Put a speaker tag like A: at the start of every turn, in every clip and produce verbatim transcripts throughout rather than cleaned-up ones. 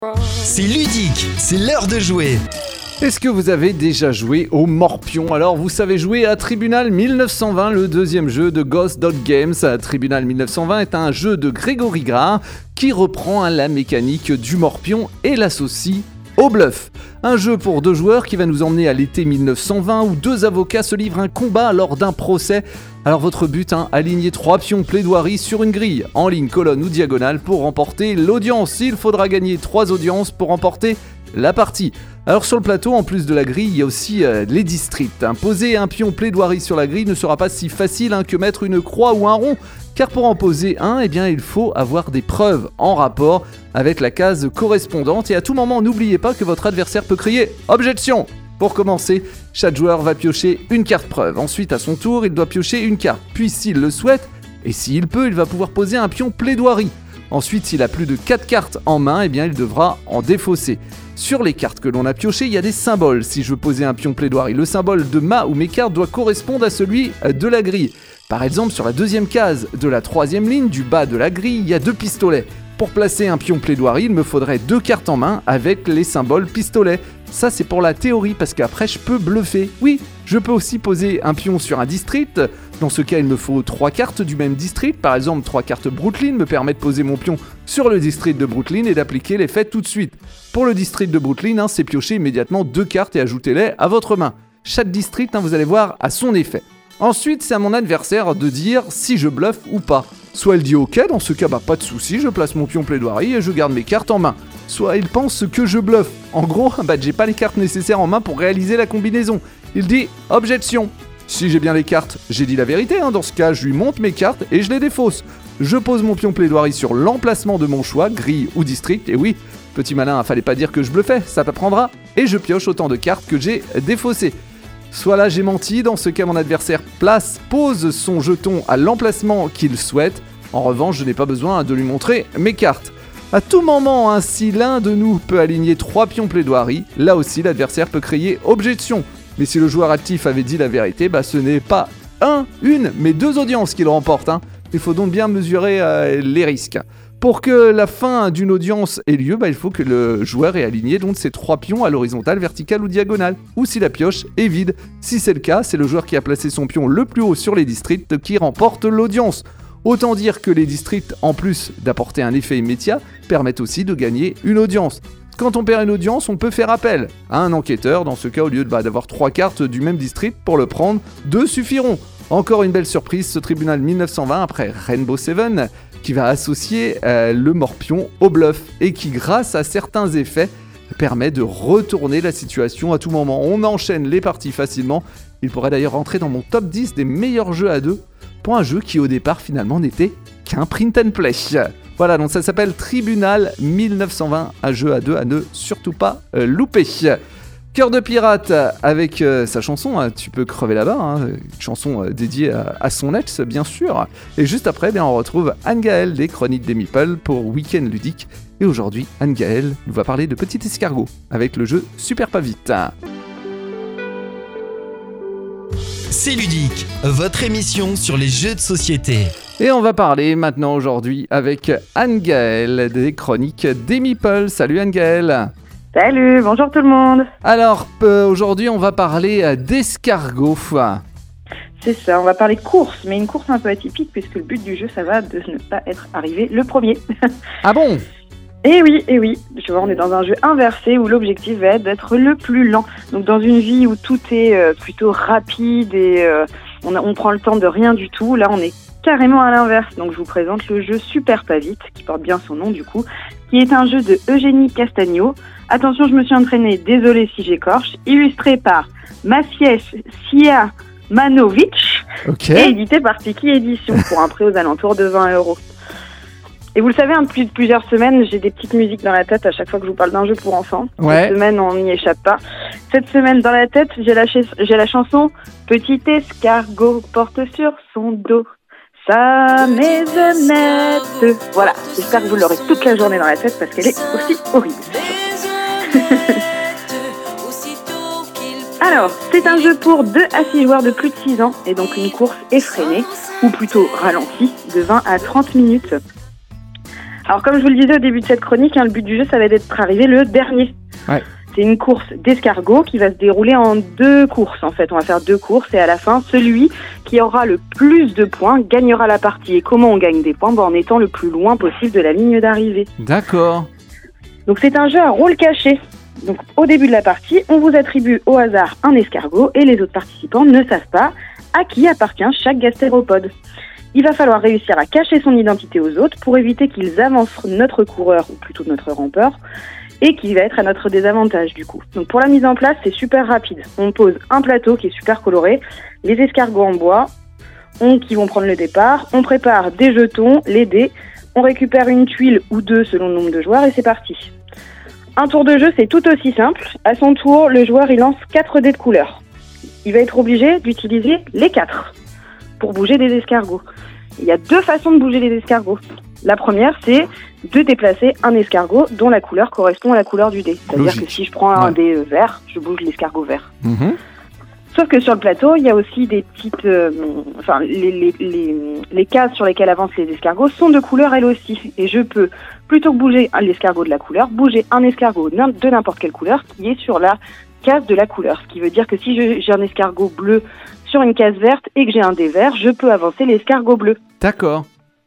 A: C'est ludique, c'est l'heure de jouer.
B: Est-ce que vous avez déjà joué au Morpion ? Alors vous savez jouer à Tribunal dix-neuf cent vingt, le deuxième jeu de Ghost Dot Games. Tribunal dix-neuf cent vingt est un jeu de Grégory Grard qui reprend la mécanique du Morpion et l'associe au bluff. Un jeu pour deux joueurs qui va nous emmener à l'été dix-neuf cent vingt où deux avocats se livrent un combat lors d'un procès. Alors votre but, hein, aligner trois pions plaidoirie sur une grille, en ligne, colonne ou diagonale pour remporter l'audience. Il faudra gagner trois audiences pour remporter la partie. Alors sur le plateau, en plus de la grille, il y a aussi euh, les districts. Hein. Poser un pion plaidoirie sur la grille ne sera pas si facile hein, que mettre une croix ou un rond, car pour en poser un, eh bien, il faut avoir des preuves en rapport avec la case correspondante. Et à tout moment, n'oubliez pas que votre adversaire peut crier « Objection !» Pour commencer, chaque joueur va piocher une carte preuve. Ensuite, à son tour, il doit piocher une carte. Puis, s'il le souhaite, et s'il peut, il va pouvoir poser un pion plaidoirie. Ensuite, s'il a plus de quatre cartes en main, eh bien, il devra en défausser. Sur les cartes que l'on a piochées, il y a des symboles. Si je veux poser un pion plaidoirie, le symbole de ma ou mes cartes doit correspondre à celui de la grille. Par exemple, sur la deuxième case de la troisième ligne du bas de la grille, il y a deux pistolets. Pour placer un pion plaidoirie, il me faudrait deux cartes en main avec les symboles pistolets. Ça, c'est pour la théorie, parce qu'après, je peux bluffer. Oui, je peux aussi poser un pion sur un district. Dans ce cas, il me faut trois cartes du même district. Par exemple, trois cartes Brooklyn me permettent de poser mon pion sur le district de Brooklyn et d'appliquer l'effet tout de suite. Pour le district de Brooklyn, hein, c'est piocher immédiatement deux cartes et ajoutez-les à votre main. Chaque district, hein, vous allez voir, a son effet. Ensuite, c'est à mon adversaire de dire si je bluffe ou pas. Soit il dit ok, dans ce cas, bah, pas de souci, je place mon pion plaidoirie et je garde mes cartes en main. Soit il pense que je bluffe. En gros, bah, j'ai pas les cartes nécessaires en main pour réaliser la combinaison. Il dit objection. Si j'ai bien les cartes, j'ai dit la vérité. Hein. Dans ce cas, je lui montre mes cartes et je les défausse. Je pose mon pion plaidoirie sur l'emplacement de mon choix, grille ou district. Et oui, petit malin, fallait pas dire que je bluffais, ça t'apprendra. Et je pioche autant de cartes que j'ai défaussées. Soit là j'ai menti, dans ce cas mon adversaire place, pose son jeton à l'emplacement qu'il souhaite. En revanche, je n'ai pas besoin de lui montrer mes cartes. À tout moment, hein, si l'un de nous peut aligner trois pions plaidoirie, là aussi l'adversaire peut crier objection. Mais si le joueur actif avait dit la vérité, bah ce n'est pas un, une, mais deux audiences qu'il remporte. Hein. Il faut donc bien mesurer euh, les risques. Pour que la fin d'une audience ait lieu, bah, il faut que le joueur ait aligné donc ses trois pions à l'horizontale, verticale ou diagonale, ou si la pioche est vide. Si c'est le cas, c'est le joueur qui a placé son pion le plus haut sur les districts qui remporte l'audience. Autant dire que les districts, en plus d'apporter un effet immédiat, permettent aussi de gagner une audience. Quand on perd une audience, on peut faire appel à un enquêteur. Dans ce cas, au lieu de, bah, d'avoir trois cartes du même district pour le prendre, deux suffiront. Encore une belle surprise, ce tribunal dix-neuf cent vingt après Rainbow Seven, qui va associer euh, le Morpion au bluff et qui, grâce à certains effets, permet de retourner la situation à tout moment. On enchaîne les parties facilement. Il pourrait d'ailleurs rentrer dans mon top dix des meilleurs jeux à deux pour un jeu qui au départ finalement n'était qu'un print and play. Voilà, donc ça s'appelle Tribunal dix-neuf cent vingt, un jeu à deux à ne surtout pas euh, louper. Cœur de pirate avec euh, sa chanson hein, Tu peux crever là-bas, hein, une chanson euh, dédiée à, à son ex bien sûr. Et juste après, eh bien, on retrouve Anne-Gaëlle des Chroniques des Meeples pour Week-end ludique. Et aujourd'hui, Anne-Gaëlle nous va parler de Petit Escargot avec le jeu Super Pas Vite.
A: C'est ludique, votre émission sur les jeux de société.
B: Et on va parler maintenant aujourd'hui avec Anne-Gaëlle des Chroniques des Meeples. Salut Anne-Gaëlle.
C: Salut, bonjour tout le monde.
B: Alors, euh, aujourd'hui, on va parler euh, d'escargot.
C: C'est ça, on va parler course, mais une course un peu atypique, puisque le but du jeu, ça va de ne pas être arrivé le premier.
B: Ah bon ?
C: Eh oui, eh oui, tu vois, on est dans un jeu inversé où l'objectif va être d'être le plus lent. Donc dans une vie où tout est euh, plutôt rapide et euh, on, a, on prend le temps de rien du tout, là on est carrément à l'inverse. Donc je vous présente le jeu Super Pas Vite, qui porte bien son nom du coup, qui est un jeu de Eugénie Castagno. Attention, je me suis entraînée, désolé si j'écorche, illustré par Maciej Siamanovic
B: okay.
C: et édité par Tiki Édition pour un prix aux alentours de vingt euros. Et vous le savez, hein, depuis plusieurs semaines, j'ai des petites musiques dans la tête à chaque fois que je vous parle d'un jeu pour enfants.
B: Ouais.
C: Cette semaine, on n'y échappe pas. Cette semaine, dans la tête, j'ai la, ch- j'ai la chanson « Petit escargot porte sur son dos sa maisonnette ». Voilà, j'espère que vous l'aurez toute la journée dans la tête parce qu'elle est aussi horrible. Alors, c'est un jeu pour deux à six joueurs de plus de six ans et donc une course effrénée, ou plutôt ralentie, de vingt à trente minutes. Alors comme je vous le disais au début de cette chronique, hein, le but du jeu, ça va être d'être arrivé le dernier.
B: Ouais.
C: C'est une course d'escargot qui va se dérouler en deux courses en fait. On va faire deux courses et à la fin, celui qui aura le plus de points gagnera la partie. Et comment on gagne des points ? Bah, en étant le plus loin possible de la ligne d'arrivée.
B: D'accord.
C: Donc c'est un jeu à rôle caché. Donc au début de la partie, on vous attribue au hasard un escargot et les autres participants ne savent pas à qui appartient chaque gastéropode. Il va falloir réussir à cacher son identité aux autres pour éviter qu'ils avancent notre coureur, ou plutôt notre rampeur, et qui va être à notre désavantage du coup. Donc pour la mise en place, c'est super rapide. On pose un plateau qui est super coloré, les escargots en bois, on, qui vont prendre le départ, on prépare des jetons, les dés, on récupère une tuile ou deux selon le nombre de joueurs et c'est parti. Un tour de jeu, c'est tout aussi simple. À son tour, le joueur il lance quatre dés de couleur. Il va être obligé d'utiliser les quatre pour bouger des escargots. Il y a deux façons de bouger les escargots. La première, c'est de déplacer un escargot dont la couleur correspond à la couleur du dé. C'est-à-dire
B: Logique.
C: que si je prends un
B: Ouais.
C: dé vert, je bouge l'escargot vert.
B: Mmh.
C: Sauf que sur le plateau, il y a aussi des petites... euh, enfin, les, les, les, les cases sur lesquelles avancent les escargots sont de couleur elles aussi. Et je peux, plutôt que bouger un- l'escargot de la couleur, bouger un escargot n'im- de n'importe quelle couleur qui est sur la case de la couleur. Ce qui veut dire que si je- j'ai un escargot bleu sur une case verte et que j'ai un dé vert, je peux avancer l'escargot bleu.
B: D'accord.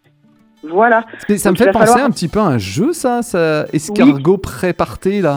C: Voilà.
B: Mais ça
C: Donc,
B: me fait
C: il va
B: penser
C: falloir-
B: un petit peu à un jeu, ça, ça escargot pré-parté, là.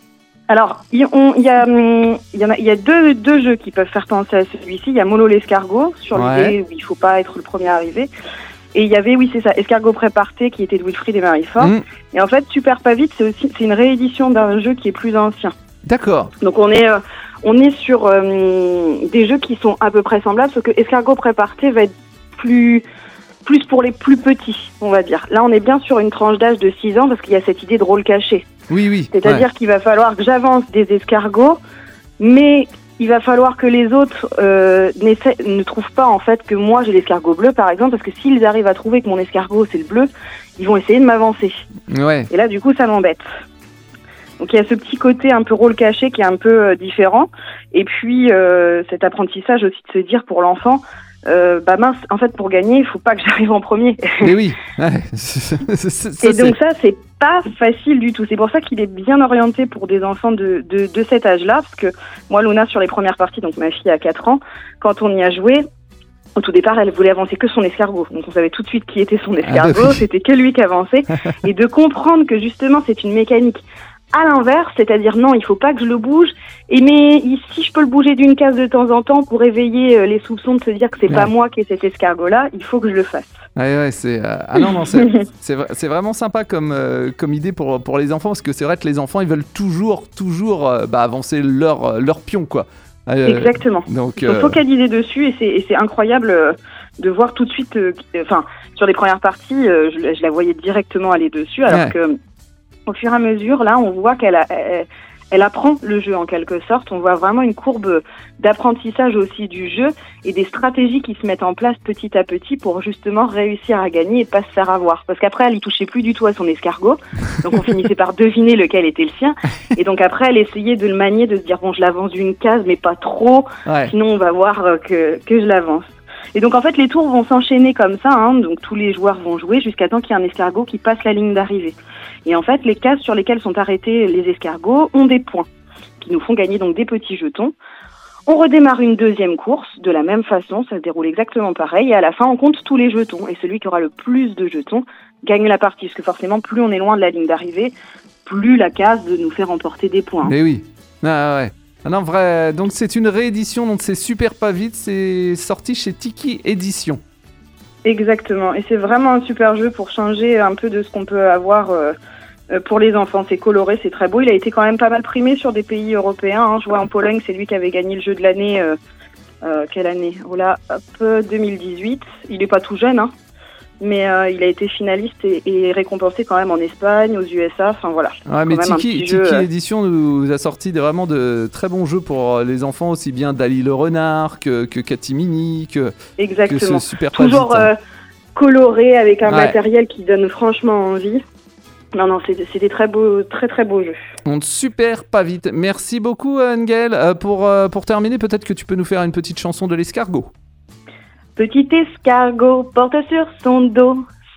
C: Alors, il on- il y, a, hum, il y, en a, il y a deux, deux jeux qui peuvent faire penser à celui-ci. Il y a Molo l'escargot, sur
B: Ouais.
C: l'idée où il faut pas être le premier arrivé. Et il y avait, oui, c'est ça, Escargot préparté, qui était de Wilfried et Marie-Fort.
B: Mmh.
C: Et en fait, Super Pas Vite, c'est aussi c'est une réédition d'un jeu qui est plus ancien.
B: D'accord.
C: Donc on est, euh, on est sur euh, des jeux qui sont à peu près semblables, sauf que Escargot préparté va être plus, plus pour les plus petits, on va dire. Là, on est bien sur une tranche d'âge de six ans, parce qu'il y a cette idée de rôle caché.
B: Oui, oui.
C: C'est-à-dire
B: ouais.
C: qu'il va falloir que j'avance des escargots, mais il va falloir que les autres euh, n'essa- ne trouvent pas en fait que moi j'ai l'escargot bleu, par exemple, parce que s'ils arrivent à trouver que mon escargot c'est le bleu, ils vont essayer de m'avancer.
B: Ouais.
C: Et là, du coup, ça m'embête. Donc il y a ce petit côté un peu rôle caché qui est un peu euh, différent. Et puis euh, cet apprentissage aussi de se dire pour l'enfant, euh, bah mince, en fait pour gagner, il faut pas que j'arrive en premier.
B: Mais oui. Ouais. Ça,
C: Et donc
B: c'est-
C: ça, c'est pas facile du tout. C'est pour ça qu'il est bien orienté pour des enfants de, de, de cet âge-là. Parce que moi, Luna, sur les premières parties, donc ma fille a quatre ans, quand on y a joué, au tout départ, elle voulait avancer que son escargot. Donc on savait tout de suite qui était son escargot,
B: Ah bah oui.
C: c'était que lui qui avançait. Et de comprendre que justement, c'est une mécanique à l'inverse, c'est-à-dire non, il faut pas que je le bouge. Et mais si je peux le bouger d'une case de temps en temps pour éveiller euh, les soupçons de se dire que c'est
B: Ouais.
C: pas moi qui ai cet escargot-là, il faut que je le fasse.
B: Ouais, ouais, c'est. euh, Ah non, non, c'est, c'est, vra- c'est vraiment sympa comme, euh, comme idée pour, pour les enfants, parce que c'est vrai que les enfants, ils veulent toujours, toujours euh, bah, avancer leur, euh, leur pion, quoi. Euh,
C: Exactement.
B: Donc,
C: Ils sont
B: euh,
C: focalisés dessus et c'est, et c'est incroyable euh, de voir tout de suite. euh, qu'- Enfin, sur les premières parties, euh, je, la- je la voyais directement aller dessus, alors
B: Ouais.
C: que au fur et à mesure, là, on voit qu'elle a, elle, elle apprend le jeu en quelque sorte. On voit vraiment une courbe d'apprentissage aussi du jeu et des stratégies qui se mettent en place petit à petit pour justement réussir à gagner et pas se faire avoir. Parce qu'après, elle y touchait plus du tout à son escargot, donc on finissait par deviner lequel était le sien. Et donc après, elle essayait de le manier, de se dire bon, je l'avance d'une case, mais pas trop.
B: ouais.
C: Sinon, on va voir euh, que, que je l'avance. Et donc, en fait, les tours vont s'enchaîner comme ça. Hein, donc, tous les joueurs vont jouer jusqu'à temps qu'il y ait un escargot qui passe la ligne d'arrivée. Et en fait, les cases sur lesquelles sont arrêtés les escargots ont des points qui nous font gagner donc des petits jetons. On redémarre une deuxième course de la même façon. Ça se déroule exactement pareil. Et à la fin, on compte tous les jetons. Et celui qui aura le plus de jetons gagne la partie. Parce que forcément, plus on est loin de la ligne d'arrivée, plus la case de nous fait remporter des points.
B: Mais oui. Ah ouais. Ah non, vrai. Donc c'est une réédition, donc c'est super pas vite. C'est sorti chez Tiki Édition.
C: Exactement, et c'est vraiment un super jeu pour changer un peu de ce qu'on peut avoir euh, euh, pour les enfants. C'est coloré, c'est très beau. Il a été quand même pas mal primé sur des pays européens. Hein. Je vois en Pologne, c'est lui qui avait gagné le jeu de l'année. Euh, euh, quelle année ? Oh là, hop, deux mille dix-huit. Il est pas tout jeune, hein, mais euh, il a été finaliste et, et récompensé quand même en Espagne, aux U S A. Enfin voilà.
B: Ouais, mais
C: Quand même un
B: Tiki,
C: petit
B: Tiki
C: jeu, euh.
B: Édition nous a sorti de, vraiment de très bons jeux pour les enfants, aussi bien Dali le renard que, que Katimini, que, que
C: Exactement.
B: ce super pas
C: Toujours
B: vite.
C: euh, coloré avec un
B: Ouais.
C: matériel qui donne franchement envie. Non, non, c'est, c'est des très beaux, très très beaux jeux.
B: On super pas vite. Merci beaucoup, Angel. Euh, pour, euh, pour terminer, peut-être que tu peux nous faire une petite chanson de l'escargot.
C: Petit escargot porte sur son dos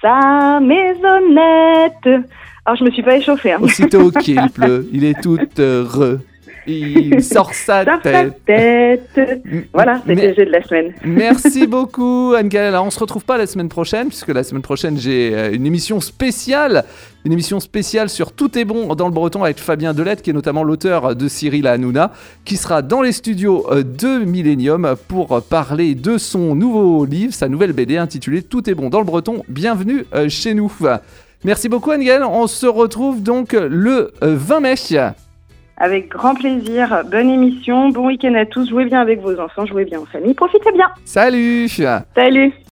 C: sa maisonnette. Alors, je me suis pas échauffée. Hein.
B: Aussitôt qu'il pleut, il est tout heureux. Il sort sa
C: Sort sa
B: tête.
C: tête. Voilà, c'était
B: Mais-
C: le jeu de la semaine.
B: Merci beaucoup Anne-Gaëlle. Alors, on se retrouve pas la semaine prochaine, puisque la semaine prochaine j'ai euh, une émission spéciale, une émission spéciale sur Tout est bon dans le breton avec Fabien Delette, qui est notamment l'auteur de Cyril Hanouna, qui sera dans les studios euh, de Millennium pour parler de son nouveau livre, sa nouvelle B D intitulée Tout est bon dans le breton. Bienvenue euh, chez nous. Merci beaucoup Anne-Gaëlle. On se retrouve donc le euh, vingt mai.
C: Avec grand plaisir. Bonne émission. Bon week-end à tous. Jouez bien avec vos enfants. Jouez bien en famille. Profitez bien.
B: Salut.
C: Salut.